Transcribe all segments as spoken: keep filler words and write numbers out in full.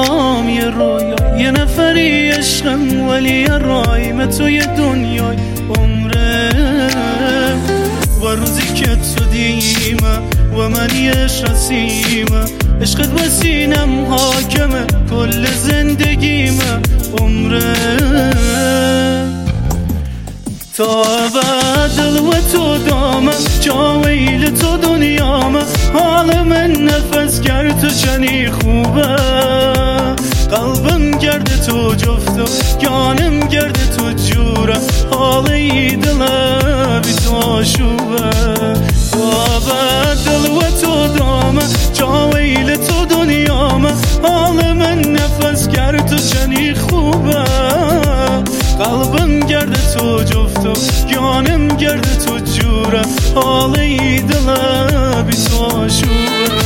برام یه رویا، یه نفری عشقم ولی رایم توی دنیای عمره. و روزی که تو دیمه و من یه رسیمه، عشقت بسینم حاکمه کل زندگیمه عمره. تا ابد دل و تو دامه، جا ویل تو دنیامه. حال من نفس کرد تو چنی خوبه، قلبم گرد تو جفته جانم گرد تو جوره. حالی دل بی تو شوبه. تا ابد دل و تو دامه، جا ویل تو دنیامه. حال من نفس کرد تو چنی خوبه، قلبم گرد تو جفته جانم گرد تو جوره. حالی دل بی تو شوبه.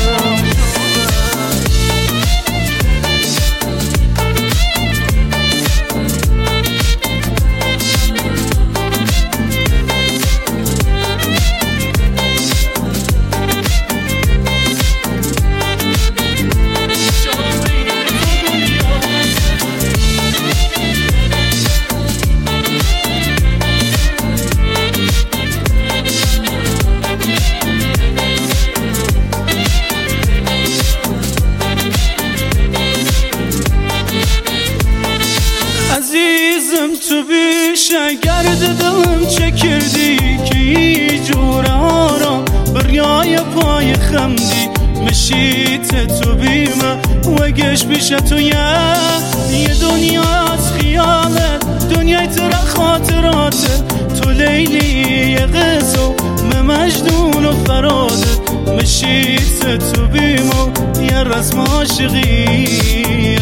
عزیزم تو بیشه گرد دلم چکردی که ای جور آرام بریای پای خمدی. مشیت تو بیمه و گش بیشه تو یه یه دنیا از خیالت، دنیای تر خاطرات. تو لیلی یه قصه و مجنون و فراده. مشیت تو بیمه یه رسم عاشقیه.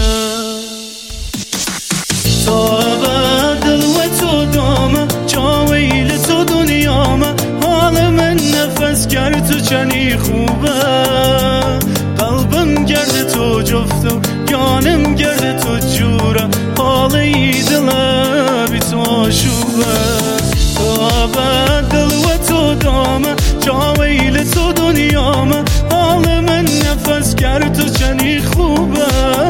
تا ابد دل و تو دامه، جا ویل تو دنیامه. حال من نفس کرد تو چنی خوبه، قلبم گرد تو جفته جانم گرد تو جوره. حالی دل بی تو شوبه. تا ابد دل و تو دامه، جا ویل تو دنیامه. حال من نفس کرد تو چنی خوبه،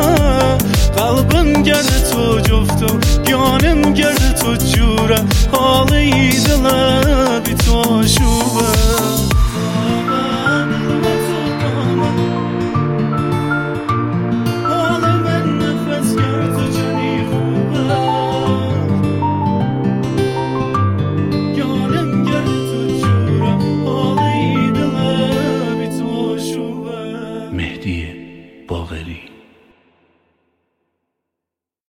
قلبم گرد تو جفته جانم گرد تو جوره. حالی دل بی تو شوبه. حال من نفس کرد تو چنی خوبه، جانم گرد تو جوره. حالی دل بی تو شوبه. مهدی باقری.